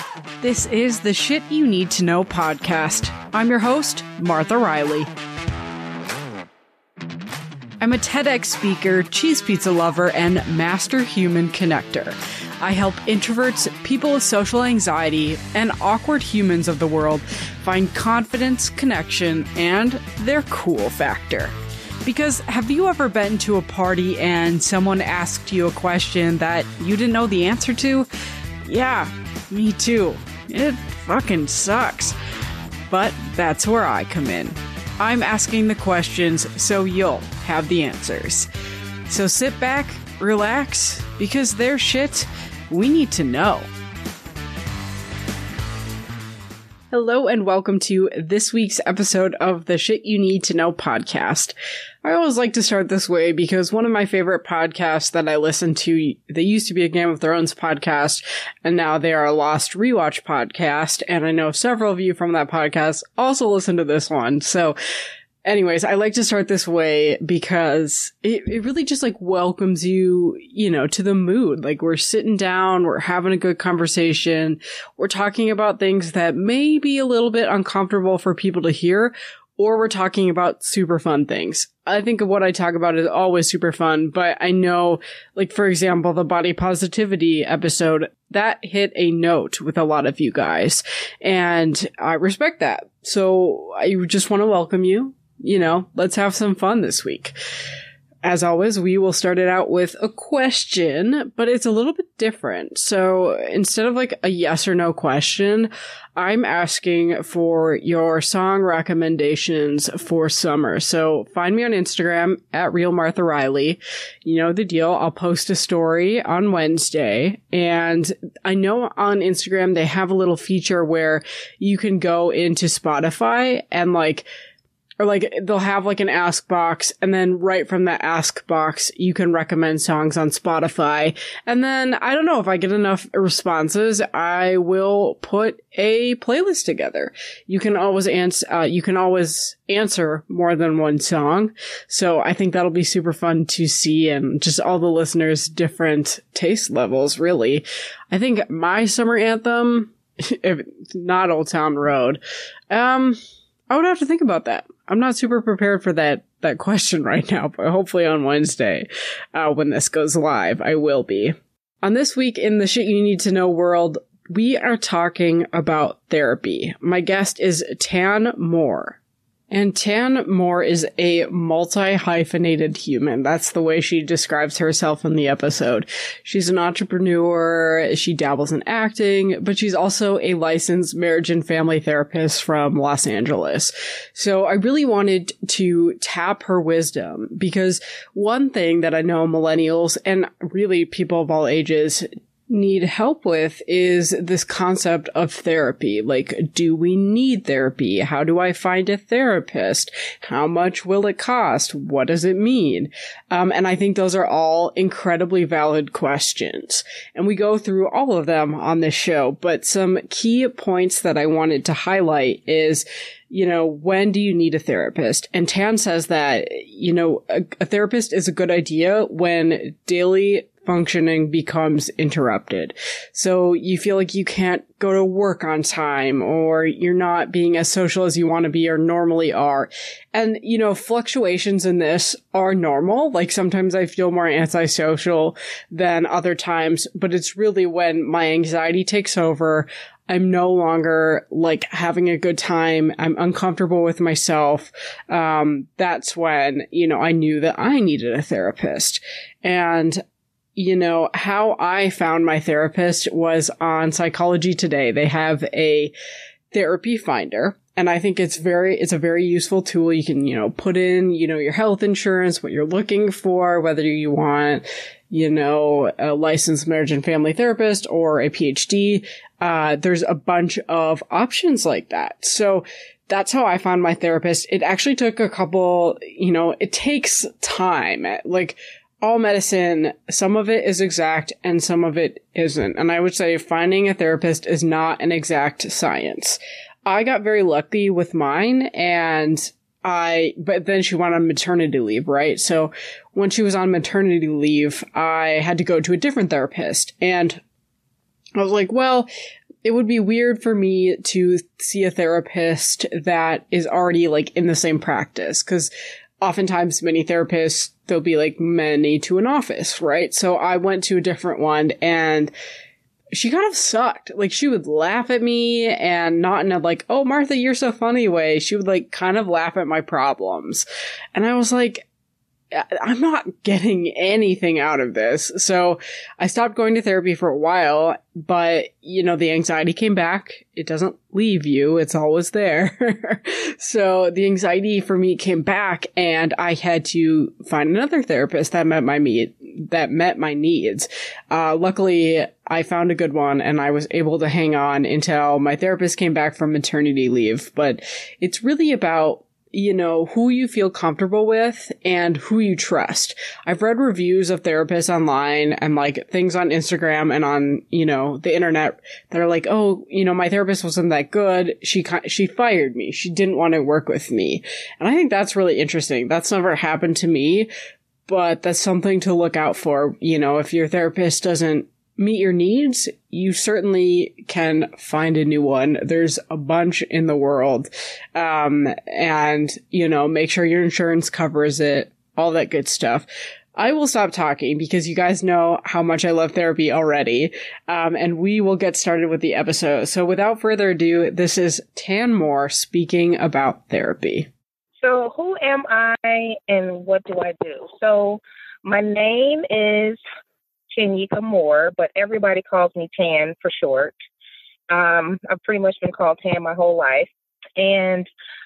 This is the Shit You Need to Know podcast. I'm your host, Martha Riley. I'm a TEDx speaker, cheese pizza lover, and master human connector. I help introverts, people with social anxiety, and awkward humans of the world find confidence, connection, and their cool factor. Because have you ever been to a party and someone asked you a question that you didn't know the answer to? Yeah, me too. It fucking sucks. But that's where I come in. I'm asking the questions so you'll have the answers. So sit back, relax, because there's shit we need to know. Hello and welcome to this week's episode of the Shit You Need to Know podcast. I always like to start this way because one of my favorite podcasts that I listen to, they used to be a Game of Thrones podcast, and now they are a Lost Rewatch podcast, and I know several of you from that podcast also listen to this one. So anyways, I like to start this way because it really just like welcomes you, to the mood. Like we're sitting down, we're having a good conversation, we're talking about things that may be a little bit uncomfortable for people to hear, or we're talking about super fun things. I think what I talk about is always super fun, but I know, like, for example, the body positivity episode, that hit a note with a lot of you guys, and I respect that. So I just want to welcome you. Let's have some fun this week. As always, we will start it out with a question, but it's a little bit different. So instead of like a yes or no question, I'm asking for your song recommendations for summer. So find me on Instagram at @RealMarthaRiley. You know the deal. I'll post a story on Wednesday. And I know on Instagram they have a little feature where you can go into Spotify and they'll have like an ask box, and then right from that ask box, you can recommend songs on Spotify. And then, I don't know, if I get enough responses, I will put a playlist together. You can always answer more than one song. So I think that'll be super fun to see, and just all the listeners' different taste levels, really. I think my summer anthem, if not Old Town Road, I would have to think about that. I'm not super prepared for that question right now, but hopefully on Wednesday, when this goes live, I will be. On this week in the Shit You Need to Know world, we are talking about therapy. My guest is Tan Moore. And Tan Moore is a multi-hyphenated human. That's the way she describes herself in the episode. She's an entrepreneur, she dabbles in acting, but she's also a licensed marriage and family therapist from Los Angeles. So I really wanted to tap her wisdom, because one thing that I know millennials and really people of all ages need help with is this concept of therapy. Like, do we need therapy? How do I find a therapist? How much will it cost? What does it mean? And I think those are all incredibly valid questions. And we go through all of them on this show, but some key points that I wanted to highlight is, when do you need a therapist? And Tan says that, a therapist is a good idea when daily functioning becomes interrupted. So you feel like you can't go to work on time, or you're not being as social as you want to be or normally are. And, fluctuations in this are normal. Like sometimes I feel more antisocial than other times, but it's really when my anxiety takes over. I'm no longer like having a good time. I'm uncomfortable with myself. That's when, I knew that I needed a therapist. And how I found my therapist was on Psychology Today. They have a therapy finder, and I think it's a very useful tool. You can, put in, your health insurance, what you're looking for, whether you want, a licensed marriage and family therapist or a PhD. There's a bunch of options like that. So that's how I found my therapist. It actually took a couple, it takes time. Like, all medicine, some of it is exact and some of it isn't. And I would say finding a therapist is not an exact science. I got very lucky with mine, but then she went on maternity leave, right? So when she was on maternity leave, I had to go to a different therapist, and I was like, well, it would be weird for me to see a therapist that is already like in the same practice, because oftentimes many therapists, they'll be like many to an office, right? So I went to a different one and she kind of sucked. Like, she would laugh at me, and not in a like, oh, Martha, you're so funny way. She would like kind of laugh at my problems. And I was like, I'm not getting anything out of this. So I stopped going to therapy for a while, but you know, the anxiety came back. It doesn't leave you. It's always there. So the anxiety for me came back, and I had to find another therapist that met my needs. Luckily I found a good one, and I was able to hang on until my therapist came back from maternity leave. But it's really about, you know, who you feel comfortable with and who you trust. I've read reviews of therapists online and like things on Instagram and on, you know, the internet that are like, oh, you know, my therapist wasn't that good. She fired me. She didn't want to work with me. And I think that's really interesting. That's never happened to me, but that's something to look out for. You know, if your therapist doesn't meet your needs, you certainly can find a new one. There's a bunch in the world. And, you know, make sure your insurance covers it, all that good stuff. I will stop talking because you guys know how much I love therapy already. And we will get started with the episode. So without further ado, this is Tan Moore speaking about therapy. So who am I and what do I do? So my name is Tanika Moore, but everybody calls me Tan for short. I've pretty much been called Tan my whole life. And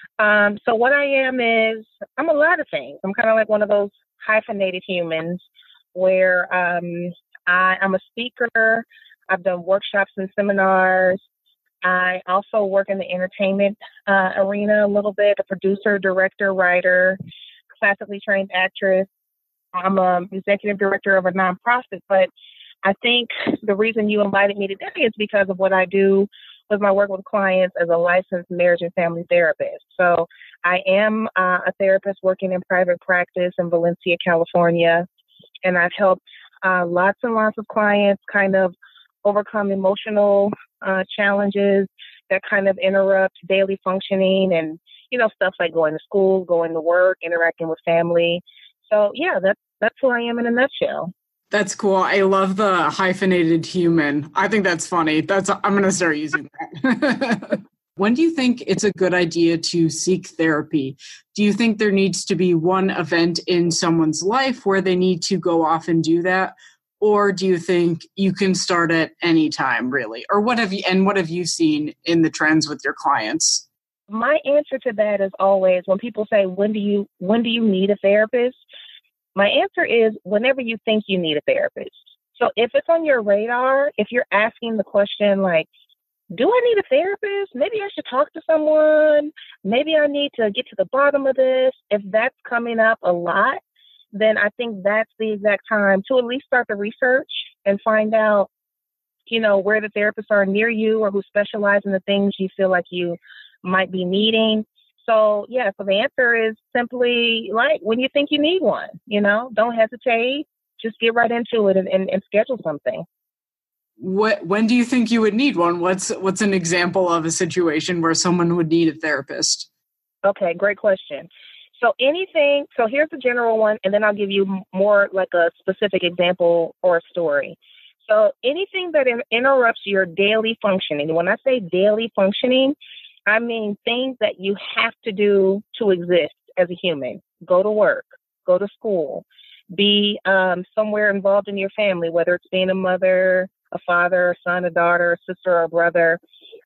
so what I am is, I'm a lot of things. I'm kind of like one of those hyphenated humans where I'm a speaker. I've done workshops and seminars. I also work in the entertainment arena a little bit, a producer, director, writer, classically trained actress. I'm an executive director of a nonprofit, but I think the reason you invited me today is because of what I do with my work with clients as a licensed marriage and family therapist. So I am a therapist working in private practice in Valencia, California, and I've helped lots and lots of clients kind of overcome emotional challenges that kind of interrupt daily functioning and, you know, stuff like going to school, going to work, interacting with family. So yeah, that's who I am in a nutshell. That's cool. I love the hyphenated human. I think that's funny. I'm going to start using that. When do you think it's a good idea to seek therapy? Do you think there needs to be one event in someone's life where they need to go off and do that? Or do you think you can start at any time, really? Or what have you seen in the trends with your clients? My answer to that is always, when people say, when do you need a therapist? My answer is whenever you think you need a therapist. So if it's on your radar, if you're asking the question like, do I need a therapist? Maybe I should talk to someone. Maybe I need to get to the bottom of this. If that's coming up a lot, then I think that's the exact time to at least start the research and find out, you know, where the therapists are near you or who specialize in the things you feel like you might be needing. So, yeah, so the answer is simply like when you think you need one, you know, don't hesitate. Just get right into it and schedule something. When do you think you would need one? What's an example of a situation where someone would need a therapist? Okay, great question. So here's the general one, and then I'll give you more like a specific example or a story. So anything that interrupts your daily functioning. When I say daily functioning, I mean things that you have to do to exist as a human. Go to work, go to school, be somewhere involved in your family, whether it's being a mother, a father, a son, a daughter, a sister, or a brother,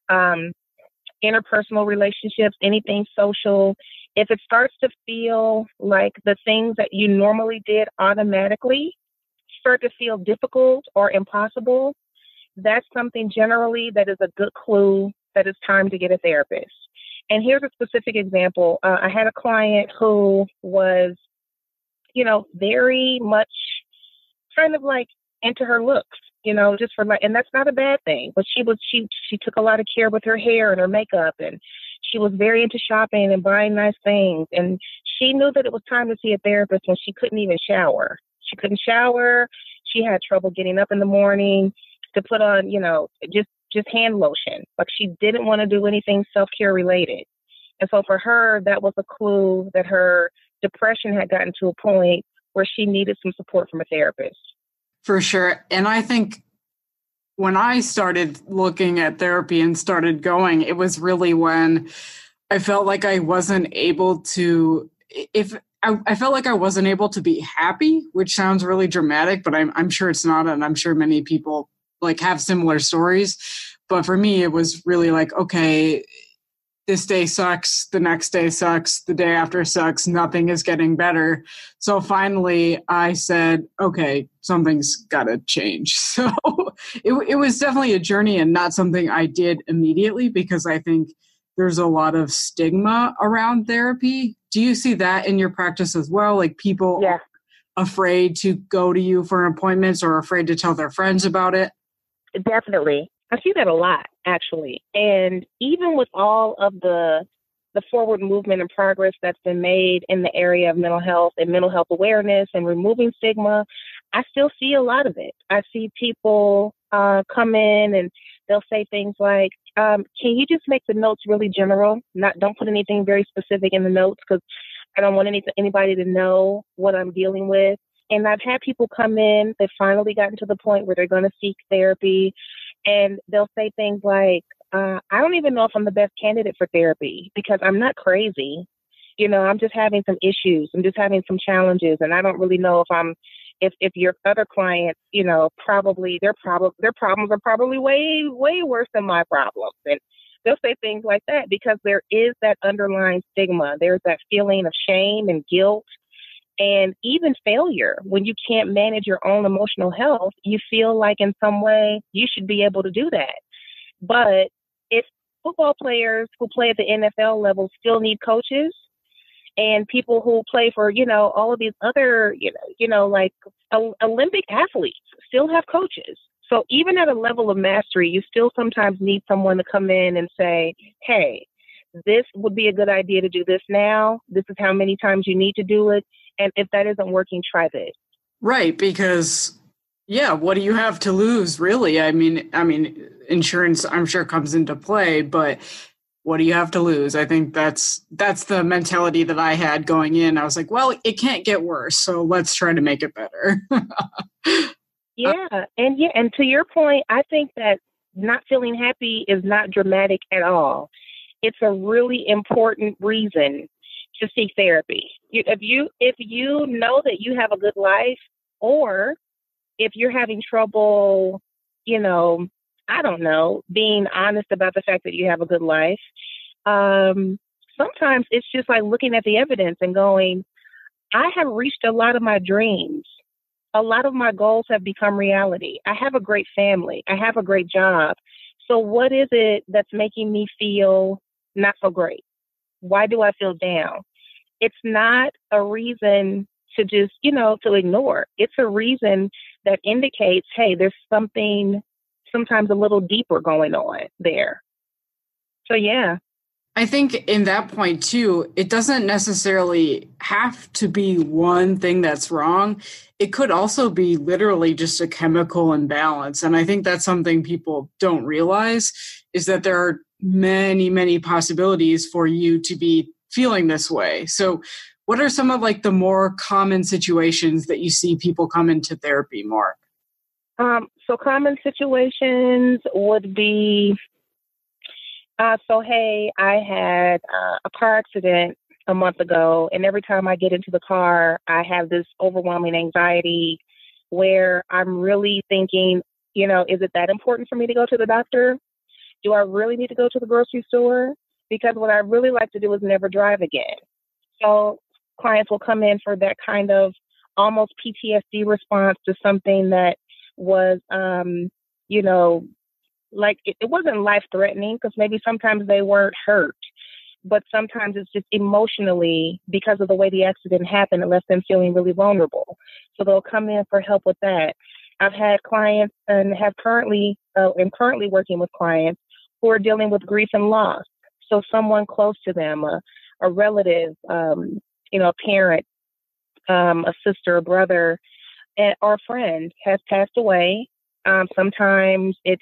interpersonal relationships, anything social. If it starts to feel like the things that you normally did automatically start to feel difficult or impossible, that's something generally that is a good clue that it's time to get a therapist. And here's a specific example. I had a client who was, you know, very much kind of like into her looks, you know, just for like, and that's not a bad thing, but she took a lot of care with her hair and her makeup, and she was very into shopping and buying nice things. And she knew that it was time to see a therapist when she couldn't even shower. She couldn't shower. She had trouble getting up in the morning to put on, you know, just just hand lotion. Like she didn't want to do anything self-care related. And so for her, that was a clue that her depression had gotten to a point where she needed some support from a therapist. For sure. And I think when I started looking at therapy and started going, it was really when I felt like I wasn't able to, I felt like I wasn't able to be happy, which sounds really dramatic, but I'm sure it's not. And I'm sure many people like have similar stories. But for me, it was really like, okay, this day sucks, the next day sucks, the day after sucks, nothing is getting better. So finally I said, okay, something's got to change. So it was definitely a journey and not something I did immediately because I think there's a lot of stigma around therapy. Do you see that in your practice as well? Like people are afraid to go to you for appointments or afraid to tell their friends about it? Definitely. I see that a lot, actually. And even with all of the forward movement and progress that's been made in the area of mental health and mental health awareness and removing stigma, I still see a lot of it. I see people come in and they'll say things like, can you just make the notes really general? Don't put anything very specific in the notes because I don't want anybody to know what I'm dealing with. And I've had people come in, they've finally gotten to the point where they're going to seek therapy. And they'll say things like, I don't even know if I'm the best candidate for therapy because I'm not crazy. I'm just having some issues. I'm just having some challenges. And I don't really know if your other clients, probably their problems are probably way, way worse than my problems. And they'll say things like that because there is that underlying stigma. There's that feeling of shame and guilt. And even failure, when you can't manage your own emotional health, you feel like in some way you should be able to do that. But if football players who play at the NFL level still need coaches and people who play for, all of these other, like Olympic athletes still have coaches. So even at a level of mastery, you still sometimes need someone to come in and say, hey, this would be a good idea to do this now. This is how many times you need to do it. And if that isn't working, try this. Right, because what do you have to lose, really? I mean, insurance, I'm sure, comes into play, but what do you have to lose? I think that's the mentality that I had going in. I was like, well, it can't get worse, so let's try to make it better. And to your point, I think that not feeling happy is not dramatic at all. It's a really important reason to seek therapy. If you know that you have a good life, or if you're having trouble, I don't know, being honest about the fact that you have a good life, sometimes it's just like looking at the evidence and going, I have reached a lot of my dreams. A lot of my goals have become reality. I have a great family. I have a great job. So what is it that's making me feel not so great? Why do I feel down? It's not a reason to just, to ignore. It's a reason that indicates, hey, there's something sometimes a little deeper going on there. So, yeah. I think in that point, too, it doesn't necessarily have to be one thing that's wrong. It could also be literally just a chemical imbalance. And I think that's something people don't realize is that there are many, many possibilities for you to be feeling this way. So what are some of like the more common situations that you see people come into therapy, Mark? So common situations would be, hey, I had a car accident a month ago, and every time I get into the car, I have this overwhelming anxiety where I'm really thinking, is it that important for me to go to the doctor? Do I really need to go to the grocery store? Because what I really like to do is never drive again. So clients will come in for that kind of almost PTSD response to something that was, like it wasn't life-threatening because maybe sometimes they weren't hurt, but sometimes it's just emotionally because of the way the accident happened, it left them feeling really vulnerable. So they'll come in for help with that. I've had clients and have currently working with clients who are dealing with grief and loss. So someone close to them, a relative, a parent, a sister, a brother, or a friend has passed away. Sometimes it's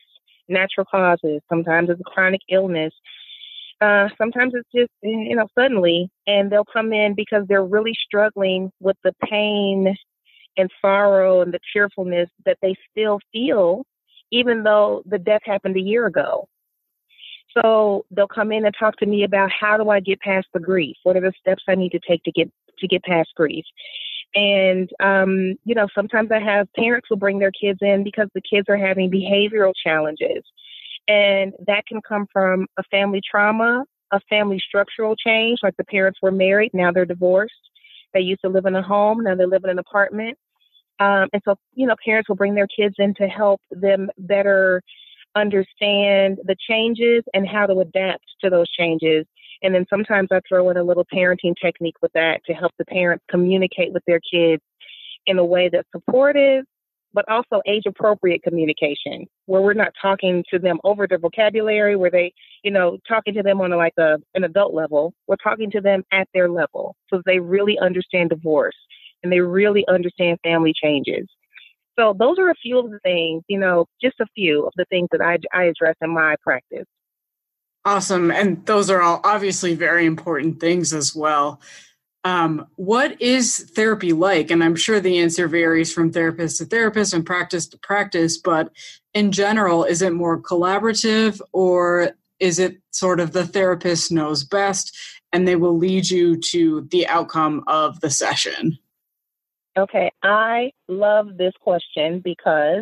natural causes. Sometimes it's a chronic illness. Sometimes it's just, suddenly, and they'll come in because they're really struggling with the pain and sorrow and the cheerfulness that they still feel, even though the death happened a year ago. So they'll come in and talk to me about, how do I get past the grief? What are the steps I need to take to get past grief? And, sometimes I have parents who bring their kids in because the kids are having behavioral challenges. And that can come from a family trauma, a family structural change, like the parents were married, now they're divorced. They used to live in a home, now they live in an apartment. And so, parents will bring their kids in to help them better understand the changes and how to adapt to those changes. And then sometimes I throw in a little parenting technique with that to help the parents communicate with their kids in a way that's supportive, but also age-appropriate communication, where we're not talking to them over their vocabulary, where they, talking to them on an adult level. We're talking to them at their level so they really understand divorce and they really understand family changes. So those are a few of the things, just a few of the things that I address in my practice. Awesome. And those are all obviously very important things as well. What is therapy like? And I'm sure the answer varies from therapist to therapist and practice to practice, but in general, is it more collaborative, or is it sort of the therapist knows best and they will lead you to the outcome of the session? Okay, I love this question because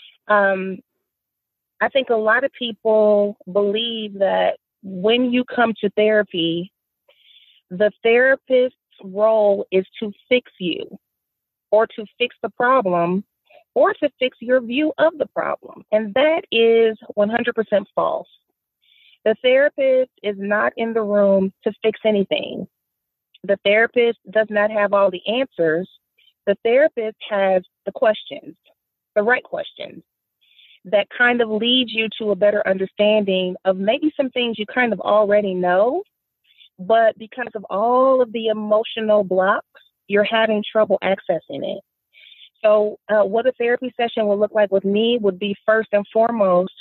I think a lot of people believe that when you come to therapy, the therapist's role is to fix you, or to fix the problem, or to fix your view of the problem. And that is 100% false. The therapist is not in the room to fix anything. The therapist does not have all the answers. The therapist has the questions, the right questions, that kind of lead you to a better understanding of maybe some things you kind of already know, but because of all of the emotional blocks, you're having trouble accessing it. So what a therapy session will look like with me would be, first and foremost,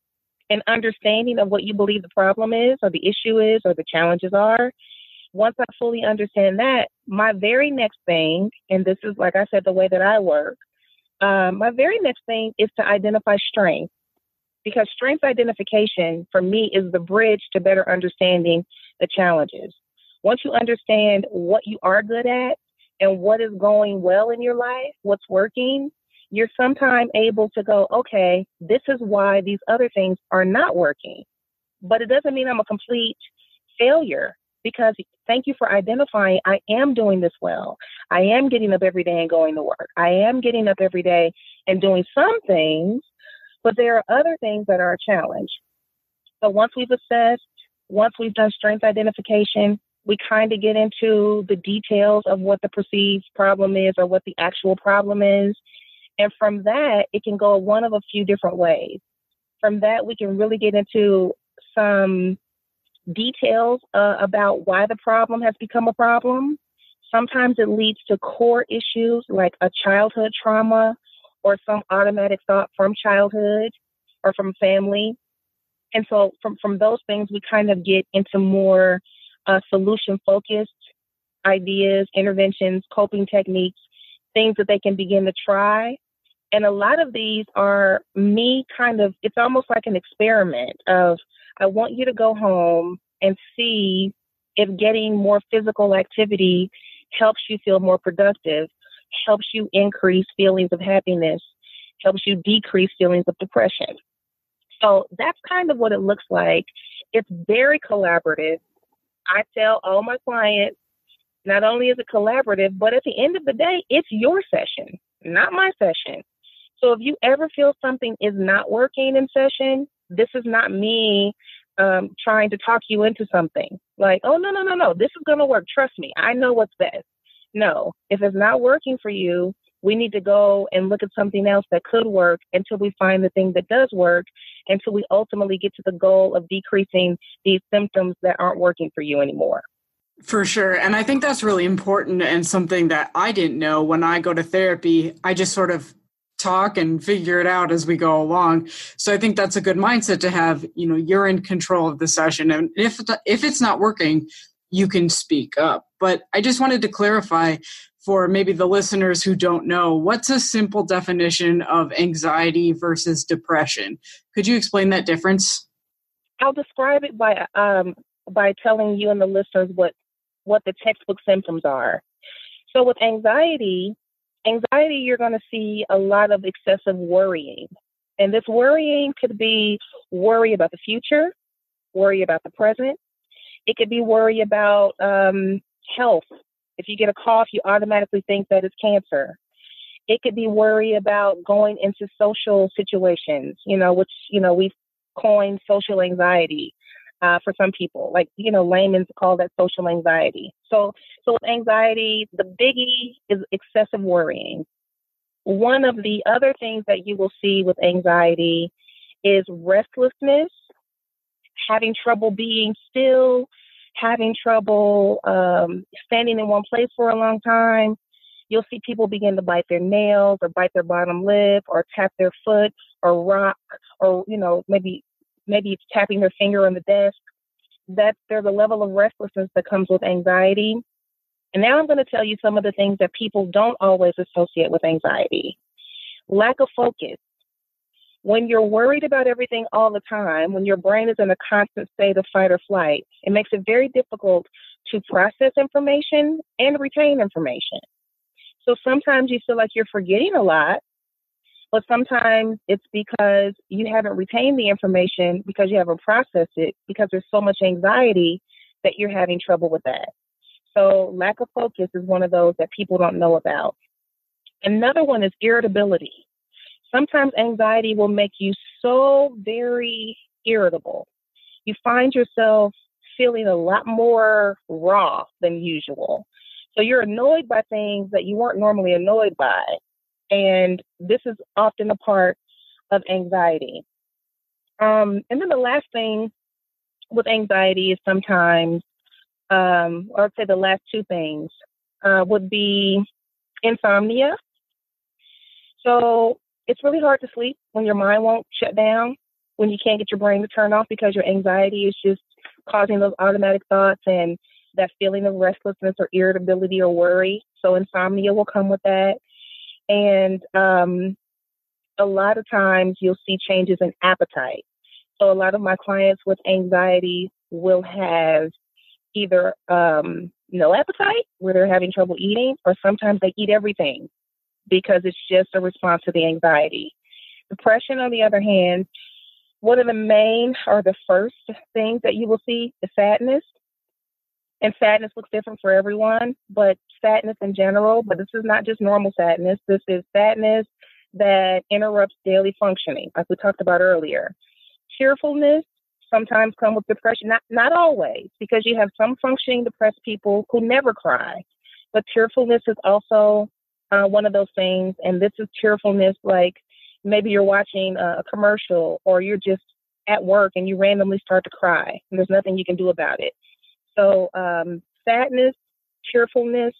an understanding of what you believe the problem is, or the issue is, or the challenges are. Once I fully understand that, my very next thing, and this is, like I said, the way that I work, my very next thing is to identify strength, because strength identification for me is the bridge to better understanding the challenges. Once you understand what you are good at and what is going well in your life, what's working, you're sometimes able to go, okay, this is why these other things are not working. But it doesn't mean I'm a complete failure, because thank you for identifying I am doing this well. I am getting up every day and going to work. I am getting up every day and doing some things, but there are other things that are a challenge. So once we've assessed, once we've done strength identification, we kind of get into the details of what the perceived problem is, or what the actual problem is. And from that, it can go one of a few different ways. From that, we can really get into some details about why the problem has become a problem. Sometimes it leads to core issues like a childhood trauma, or some automatic thought from childhood or from family. And so from those things, we kind of get into more solution-focused ideas, interventions, coping techniques, things that they can begin to try. And a lot of these are me it's almost like an experiment of, I want you to go home and see if getting more physical activity helps you feel more productive, helps you increase feelings of happiness, helps you decrease feelings of depression. So that's kind of what it looks like. It's very collaborative. I tell all my clients, not only is it collaborative, but at the end of the day, it's your session, not my session. So if you ever feel something is not working in session, this is not me trying to talk you into something. Like, oh, no, this is going to work. Trust me, I know what's best. No, if it's not working for you, we need to go and look at something else that could work until we find the thing that does work, until we ultimately get to the goal of decreasing these symptoms that aren't working for you anymore. For sure. And I think that's really important, and something that I didn't know when I go to therapy. I just sort of talk and figure it out as we go along. So I think that's a good mindset to have. You're in control of the session. And if it's not working, you can speak up. But I just wanted to clarify for maybe the listeners who don't know, what's a simple definition of anxiety versus depression? Could you explain that difference? I'll describe it by telling you and the listeners what the textbook symptoms are. So with anxiety, you're going to see a lot of excessive worrying. And this worrying could be worry about the future, worry about the present. It could be worry about health. If you get a cough, you automatically think that it's cancer. It could be worry about going into social situations, which, we've coined social anxiety for some people. Like, layman's call that social anxiety. So with anxiety, the biggie is excessive worrying. One of the other things that you will see with anxiety is restlessness, having trouble being still, having trouble standing in one place for a long time. You'll see people begin to bite their nails or bite their bottom lip or tap their foot or rock or, maybe it's tapping their finger on the desk. There's a level of restlessness that comes with anxiety. And now I'm going to tell you some of the things that people don't always associate with anxiety. Lack of focus. When you're worried about everything all the time, when your brain is in a constant state of fight or flight, it makes it very difficult to process information and retain information. So sometimes you feel like you're forgetting a lot, but sometimes it's because you haven't retained the information because you haven't processed it because there's so much anxiety that you're having trouble with that. So lack of focus is one of those that people don't know about. Another one is irritability. Sometimes anxiety will make you so very irritable. You find yourself feeling a lot more raw than usual. So you're annoyed by things that you weren't normally annoyed by. And this is often a part of anxiety. And then the last thing with anxiety is sometimes, or I'd say the last two things would be insomnia. So it's really hard to sleep when your mind won't shut down, when you can't get your brain to turn off because your anxiety is just causing those automatic thoughts and that feeling of restlessness or irritability or worry. So insomnia will come with that. And a lot of times you'll see changes in appetite. So a lot of my clients with anxiety will have either no appetite, where they're having trouble eating, or sometimes they eat everything because it's just a response to the anxiety. Depression, on the other hand, one of the main or the first things that you will see is sadness. And sadness looks different for everyone, but sadness in general, but this is not just normal sadness. This is sadness that interrupts daily functioning, like we talked about earlier. Cheerfulness sometimes comes with depression, not always, because you have some functioning depressed people who never cry. But cheerfulness is also one of those things. And this is cheerfulness like maybe you're watching a commercial or you're just at work and you randomly start to cry and there's nothing you can do about it. So sadness, cheerfulness,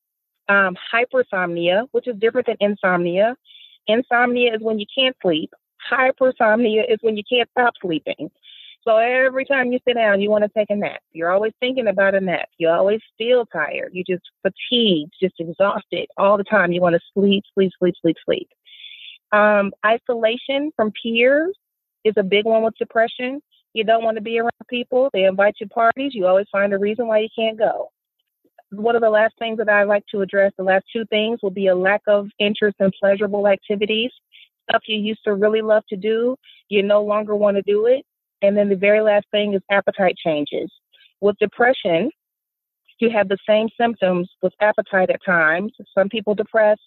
hypersomnia, which is different than insomnia. Insomnia is when you can't sleep. Hypersomnia is when you can't stop sleeping. So every time you sit down, you want to take a nap. You're always thinking about a nap. You always feel tired. You're just fatigued, just exhausted all the time. You want to sleep, sleep, sleep, sleep, sleep. Isolation from peers is a big one with depression. You don't want to be around people. They invite you to parties. You always find a reason why you can't go. One of the last things that I like to address, the last two things, will be a lack of interest in pleasurable activities. Stuff you used to really love to do, you no longer want to do it. And then the very last thing is appetite changes. With depression, you have the same symptoms with appetite at times. Some people depressed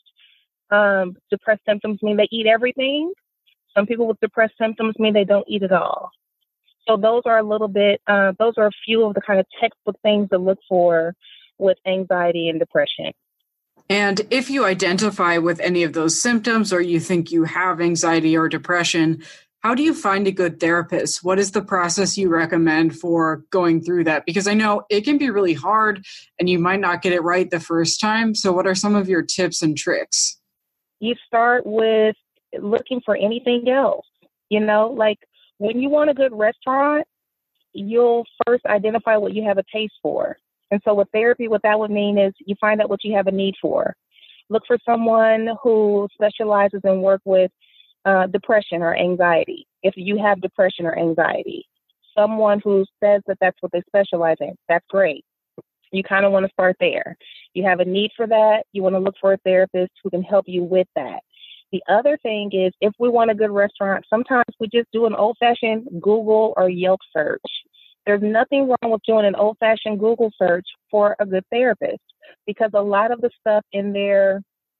symptoms mean they eat everything. Some people with depressed symptoms mean they don't eat at all. So those are a few of the kind of textbook things to look for with anxiety and depression. And if you identify with any of those symptoms or you think you have anxiety or depression, how do you find a good therapist? What is the process you recommend for going through that? Because I know it can be really hard and you might not get it right the first time. So what are some of your tips and tricks? You start with looking for anything else. Like when you want a good restaurant, you'll first identify what you have a taste for. And so with therapy, what that would mean is you find out what you have a need for. Look for someone who specializes in work with depression or anxiety. If you have depression or anxiety, someone who says that that's what they specialize in, that's great. You kind of want to start there. You have a need for that. You want to look for a therapist who can help you with that. The other thing is, if we want a good restaurant, sometimes we just do an old-fashioned Google or Yelp search. There's nothing wrong with doing an old-fashioned Google search for a good therapist, because a lot of the stuff on their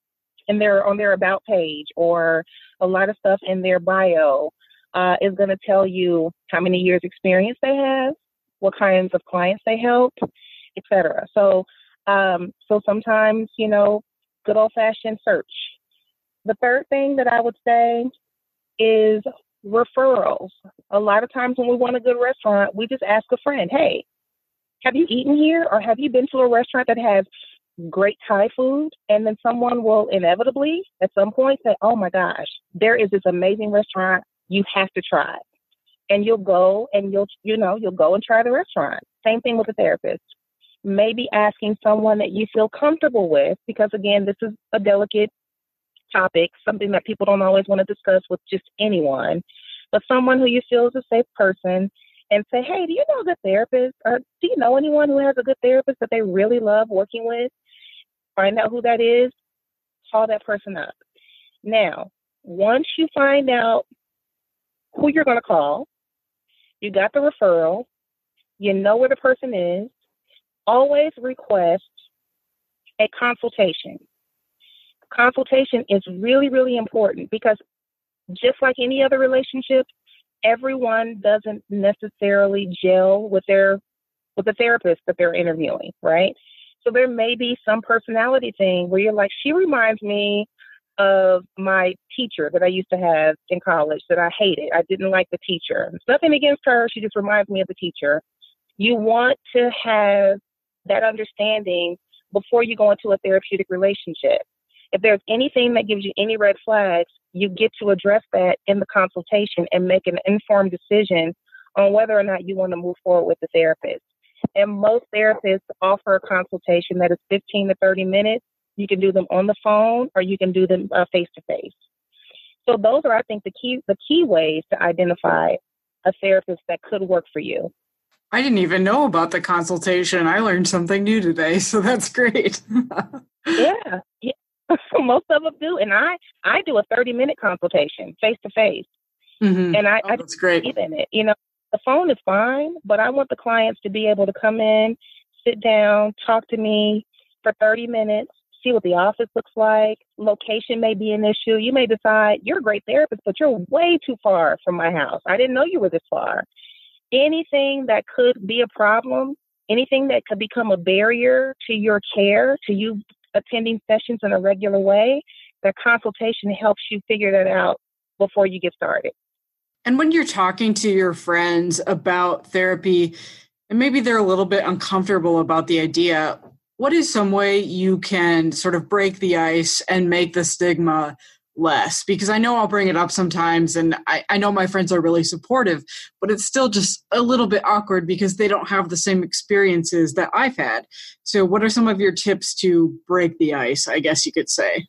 about page, or a lot of stuff in their bio is going to tell you how many years experience they have, what kinds of clients they help, etc. So sometimes, good old-fashioned search. The third thing that I would say is referrals. A lot of times when we want a good restaurant, we just ask a friend, hey, have you eaten here, or have you been to a restaurant that has great Thai food? And then someone will inevitably at some point say, oh my gosh, there is this amazing restaurant, you have to try. And you'll go and you'll go and try the restaurant. Same thing with a therapist. Maybe asking someone that you feel comfortable with, because again, this is a delicate topic, something that people don't always want to discuss with just anyone, but someone who you feel is a safe person, and say, hey, do you know a good therapist? Or do you know anyone who has a good therapist that they really love working with? Find out who that is, call that person up. Now, once you find out who you're going to call, you got the referral, you know where the person is, always request a consultation. Consultation is really, really important, because just like any other relationship, everyone doesn't necessarily gel with the therapist that they're interviewing, right? So there may be some personality thing where you're like, she reminds me of my teacher that I used to have in college that I hated. I didn't like the teacher. It's nothing against her. She just reminds me of the teacher. You want to have that understanding before you go into a therapeutic relationship. If there's anything that gives you any red flags, you get to address that in the consultation and make an informed decision on whether or not you want to move forward with the therapist. And most therapists offer a consultation that is 15 to 30 minutes. You can do them on the phone, or you can do them face-to-face. So those are, I think, the key ways to identify a therapist that could work for you. I didn't even know about the consultation. I learned something new today, so that's great. Yeah. Most of them do. And I do a 30-minute consultation face-to-face. Mm-hmm. And I that's great. believe in it. The phone is fine, but I want the clients to be able to come in, sit down, talk to me for 30 minutes, see what the office looks like. Location may be an issue. You may decide you're a great therapist, but you're way too far from my house. I didn't know you were this far. Anything that could be a problem, anything that could become a barrier to your care, to you attending sessions in a regular way, that consultation helps you figure that out before you get started. And when you're talking to your friends about therapy, and maybe they're a little bit uncomfortable about the idea, what is some way you can sort of break the ice and make the stigma less? Because I know I'll bring it up sometimes, and I know my friends are really supportive, but it's still just a little bit awkward because they don't have the same experiences that I've had. So what are some of your tips to break the ice, I guess you could say?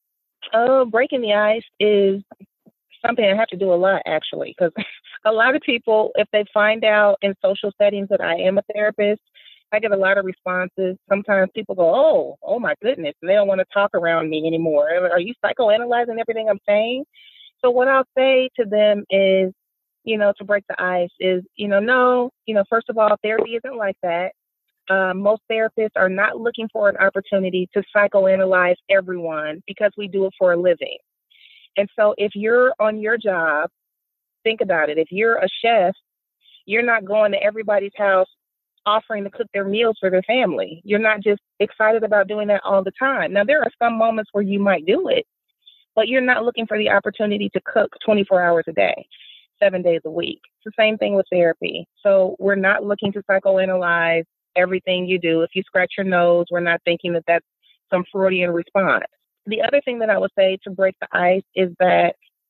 Breaking the ice is something I have to do a lot, actually, because a lot of people, if they find out in social settings that I am a therapist, I get a lot of responses. Sometimes people go, oh my goodness, and they don't want to talk around me anymore. Are you psychoanalyzing everything I'm saying? So what I'll say to them is, to break the ice is, no, first of all, therapy isn't like that. Most therapists are not looking for an opportunity to psychoanalyze everyone, because we do it for a living. And so if you're on your job, think about it. If you're a chef, you're not going to everybody's house offering to cook their meals for their family. You're not just excited about doing that all the time. Now, there are some moments where you might do it, but you're not looking for the opportunity to cook 24 hours a day, 7 days a week. It's the same thing with therapy. So we're not looking to psychoanalyze everything you do. If you scratch your nose, we're not thinking that that's some Freudian response. The other thing that I would say to break the ice is that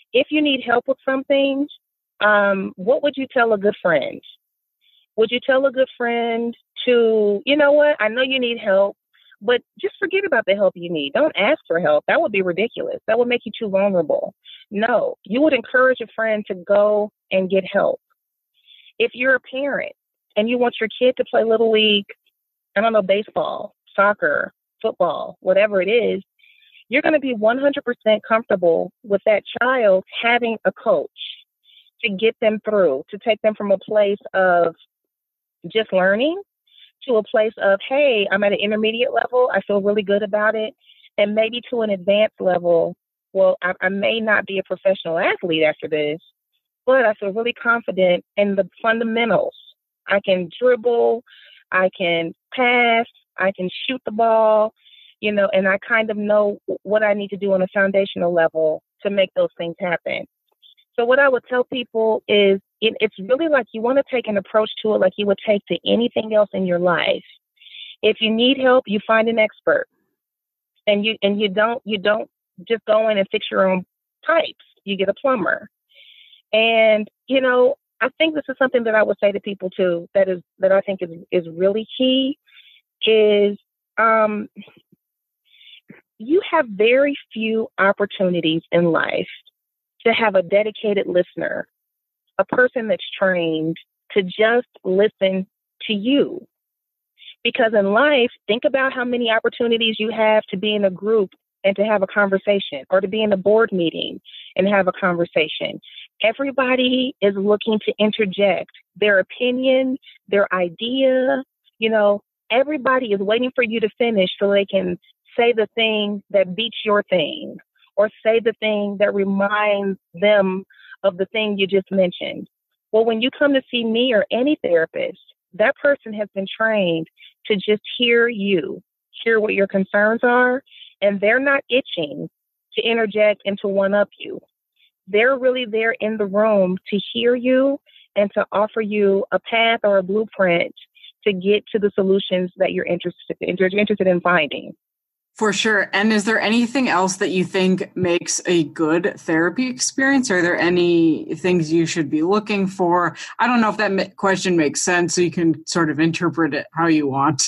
If you need help with something, what would you tell a good friend? Would you tell a good friend to, you know what, I know you need help, but just forget about the help you need. Don't ask for help. That would be ridiculous. That would make you too vulnerable. No, you would encourage a friend to go and get help. If you're a parent and you want your kid to play Little League, I don't know, baseball, soccer, football, whatever it is, you're going to be 100% comfortable with that child having a coach to get them through, to take them from a place of just learning to a place of, hey, I'm at an intermediate level, I feel really good about it, and maybe to an advanced level, well, I may not be a professional athlete after this, but I feel really confident in the fundamentals. I can dribble, I can pass, I can shoot the ball, you know, and I kind of know what I need to do on a foundational level to make those things happen. So what I would tell people is it's really like you want to take an approach to it like you would take to anything else in your life. If you need help, you find an expert, and you don't just go in and fix your own pipes. You get a plumber. And, you know, I think this is something that I would say to people too, that I think is really key is, you have very few opportunities in life to have a dedicated listener, a person that's trained to just listen to you. Because in life, think about how many opportunities you have to be in a group and to have a conversation, or to be in a board meeting and have a conversation. Everybody is looking to interject their opinion, their idea. You know, everybody is waiting for you to finish so they can say the thing that beats your thing, or say the thing that reminds them of the thing you just mentioned. Well, when you come to see me or any therapist, that person has been trained to just hear you, hear what your concerns are, and they're not itching to interject and to one-up you. They're really there in the room to hear you and to offer you a path or a blueprint to get to the solutions that you're interested in finding. For sure. And is there anything else that you think makes a good therapy experience? Are there any things you should be looking for? I don't know if that question makes sense, so you can sort of interpret it how you want.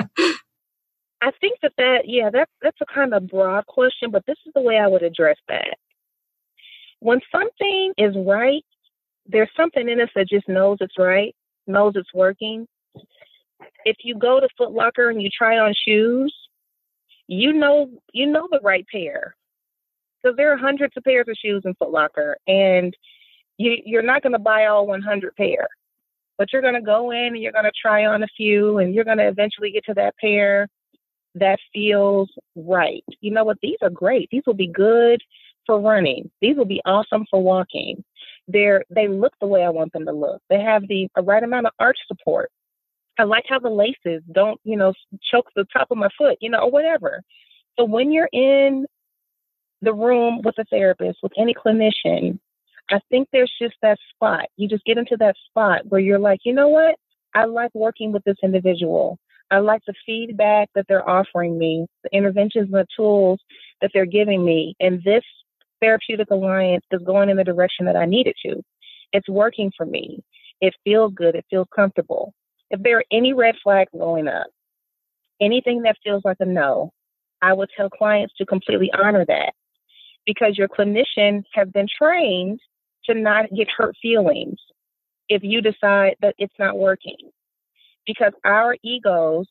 I think that's a kind of broad question, but this is the way I would address that. When something is right, there's something in us that just knows it's right, knows it's working. If you go to Foot Locker and you try on shoes, you know the right pair, because there are hundreds of pairs of shoes in Foot Locker, and you're not going to buy all 100 pair, but you're going to go in and you're going to try on a few, and you're going to eventually get to that pair that feels right. You know what? These are great. These will be good for running. These will be awesome for walking. They look the way I want them to look. They have the right amount of arch support. I like how the laces don't, choke the top of my foot, or whatever. So when you're in the room with a therapist, with any clinician, I think there's just that spot. You just get into that spot where you're like, you know what? I like working with this individual. I like the feedback that they're offering me, the interventions and the tools that they're giving me. And this therapeutic alliance is going in the direction that I need it to. It's working for me. It feels good. It feels comfortable. If there are any red flags going up, anything that feels like a no, I would tell clients to completely honor that, because your clinician has been trained to not get hurt feelings if you decide that it's not working. Because our egos,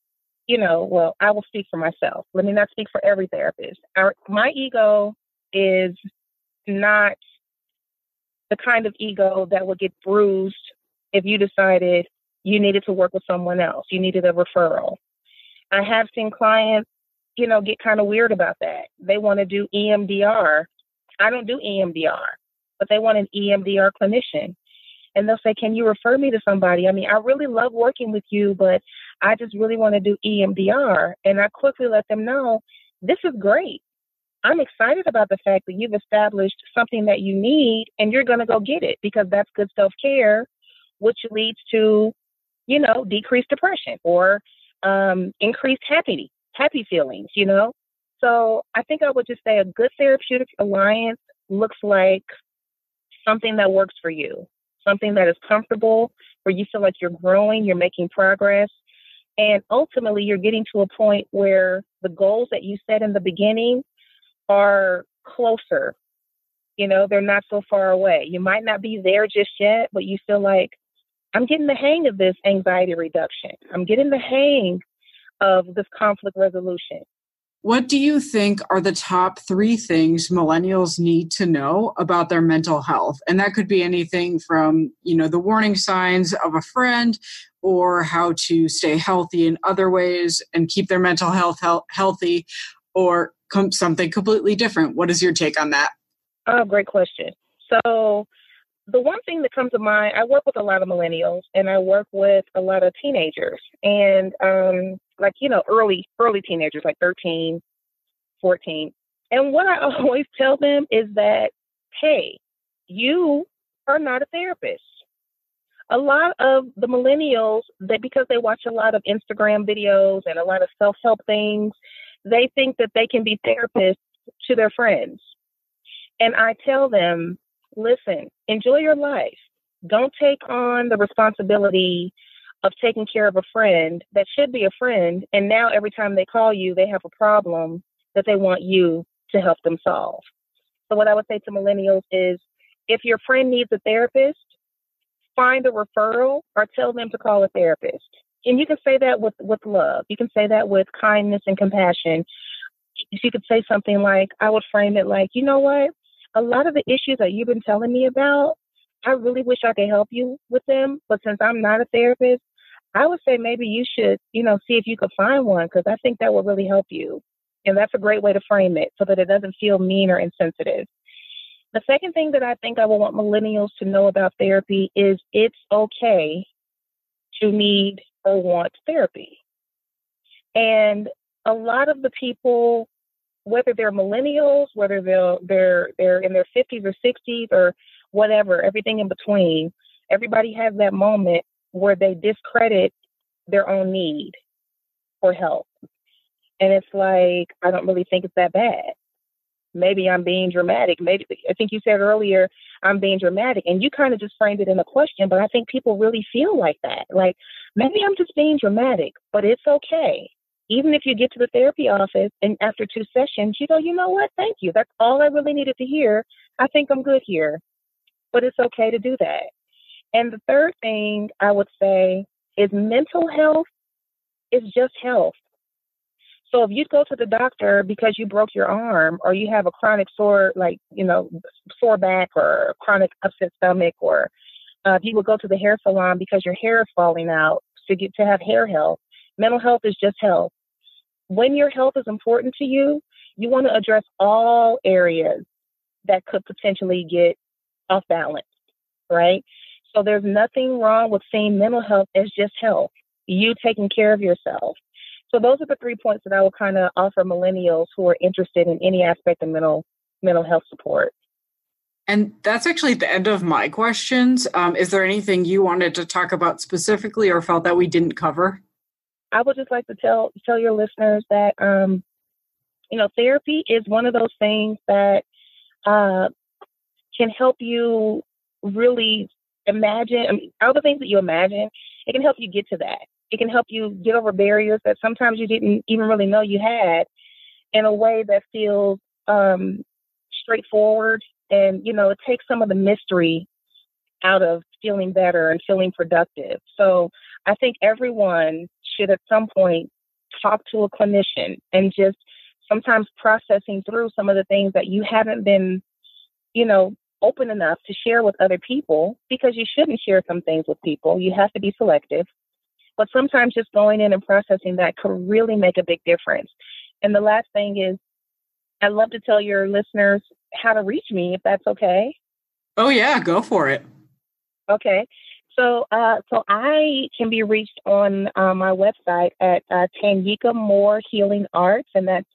I will speak for myself. Let me not speak for every therapist. My ego is not the kind of ego that would get bruised if you decided you needed to work with someone else. You needed a referral. I have seen clients, get kind of weird about that. They want to do EMDR. I don't do EMDR, but they want an EMDR clinician. And they'll say, can you refer me to somebody? I mean, I really love working with you, but I just really want to do EMDR. And I quickly let them know, this is great. I'm excited about the fact that you've established something that you need, and you're going to go get it, because that's good self-care, which leads to, decreased depression or increased happy feelings, So I think I would just say a good therapeutic alliance looks like something that works for you, something that is comfortable, where you feel like you're growing, you're making progress, and ultimately you're getting to a point where the goals that you set in the beginning are closer. You know, they're not so far away. You might not be there just yet, but you feel like, I'm getting the hang of this anxiety reduction. I'm getting the hang of this conflict resolution. What do you think are the top 3 things millennials need to know about their mental health? And that could be anything from, the warning signs of a friend, or how to stay healthy in other ways and keep their mental health healthy, or something completely different. What is your take on that? Oh, great question. So the one thing that comes to mind, I work with a lot of millennials and I work with a lot of teenagers, and early teenagers, like 13, 14. And what I always tell them is that, hey, you are not a therapist. A lot of the millennials, because they watch a lot of Instagram videos and a lot of self-help things, they think that they can be therapists to their friends. And I tell them, listen, enjoy your life. Don't take on the responsibility of taking care of a friend that should be a friend. And now every time they call you, they have a problem that they want you to help them solve. So what I would say to millennials is, if your friend needs a therapist, find a referral or tell them to call a therapist. And you can say that with love. You can say that with kindness and compassion. You could say something like, I would frame it like, you know what? A lot of the issues that you've been telling me about, I really wish I could help you with them. But since I'm not a therapist, I would say maybe you should, see if you could find one, because I think that will really help you. And that's a great way to frame it so that it doesn't feel mean or insensitive. The second thing that I think I would want millennials to know about therapy is it's okay to need or want therapy. And a lot of the people, whether they're millennials, whether they're in their 50s or 60s or whatever, everything in between, everybody has that moment where they discredit their own need for help. And it's like, I don't really think it's that bad. Maybe I'm being dramatic. Maybe, I think you said earlier, I'm being dramatic. And you kind of just framed it in a question, but I think people really feel like that. Like, maybe I'm just being dramatic, but it's okay. Even if you get to the therapy office and after 2 sessions, you go, you know what? Thank you. That's all I really needed to hear. I think I'm good here. But it's okay to do that. And the third thing I would say is mental health is just health. So if you go to the doctor because you broke your arm, or you have a chronic sore back, or a chronic upset stomach, or if you would go to the hair salon because your hair is falling out to have hair health, mental health is just health. When your health is important to you, you want to address all areas that could potentially get off balance, right? So there's nothing wrong with seeing mental health as just health, you taking care of yourself. So those are the 3 points that I would kind of offer millennials who are interested in any aspect of mental health support. And that's actually the end of my questions. Is there anything you wanted to talk about specifically or felt that we didn't cover? I would just like to tell your listeners that, therapy is one of those things that can help you really imagine, all the things that you imagine, it can help you get to that. It can help you get over barriers that sometimes you didn't even really know you had, in a way that feels straightforward. And, it takes some of the mystery out of feeling better and feeling productive. So I think everyone should at some point talk to a clinician, and just sometimes processing through some of the things that you haven't been, open enough to share with other people, because you shouldn't share some things with people. You have to be selective. But sometimes just going in and processing that could really make a big difference. And the last thing is, I'd love to tell your listeners how to reach me, if that's okay. Oh, yeah, go for it. Okay. So I can be reached on my website at Tanyika Moore Healing Arts, and that's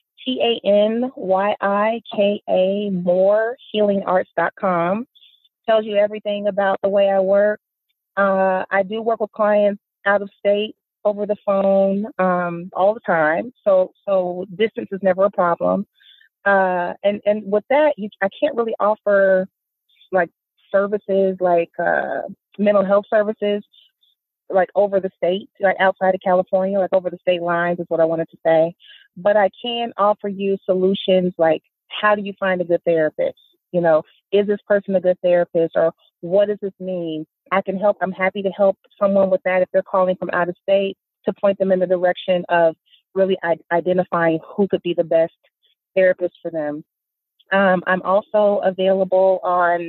TANYIKA Moore HealingArts.com. Tells you everything about the way I work. I do work with clients out of state over the phone all the time. So distance is never a problem. And with that, I can't really offer like services like mental health services like over the state, like outside of California, like over the state lines is what I wanted to say. But I can offer you solutions like, how do you find a good therapist? You know, is this person a good therapist, or what does this mean? I can help. I'm happy to help someone with that if they're calling from out of state, to point them in the direction of really identifying who could be the best therapist for them. I'm also available on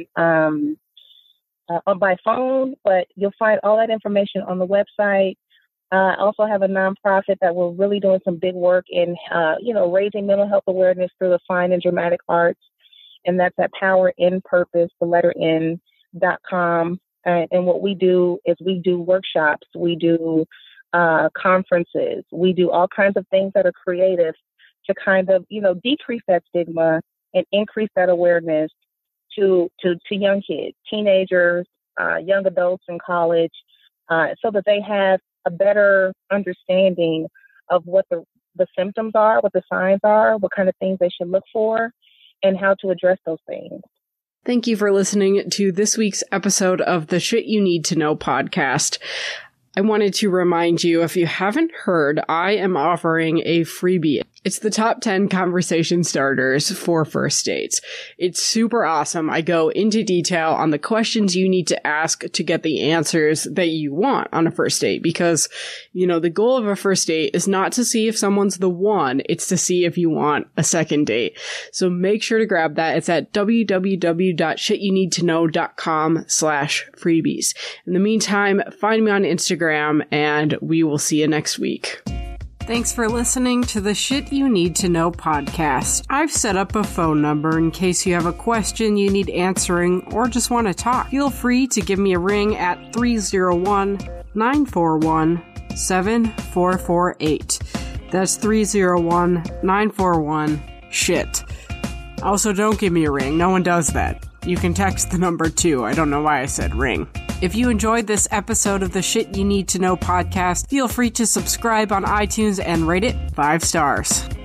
by phone, but you'll find all that information on the website. I also have a nonprofit that we're really doing some big work in, raising mental health awareness through the fine and dramatic arts. And that's at PowerInPurpose, the letter N.com. And what we do is we do workshops, we do conferences, we do all kinds of things that are creative to kind of, decrease that stigma and increase that awareness to young kids, teenagers, young adults in college, so that they have a better understanding of what the symptoms are, what the signs are, what kind of things they should look for, and how to address those things. Thank you for listening to this week's episode of the Shit You Need to Know podcast. I wanted to remind you, if you haven't heard, I am offering a freebie. It's the top 10 conversation starters for first dates. It's super awesome. I go into detail on the questions you need to ask to get the answers that you want on a first date, because, the goal of a first date is not to see if someone's the one, it's to see if you want a second date. So make sure to grab that. It's at www.shityounneedtoknow.com/freebies. In the meantime, find me on Instagram and we will see you next week. Thanks for listening to the Shit You Need to Know podcast. I've set up a phone number in case you have a question you need answering or just want to talk. Feel free to give me a ring at 301-941-7448. That's 301-941-SHIT. Also, don't give me a ring. No one does that. You can text the number too. I don't know why I said ring. If you enjoyed this episode of the Shit You Need to Know podcast, feel free to subscribe on iTunes and rate it 5 stars.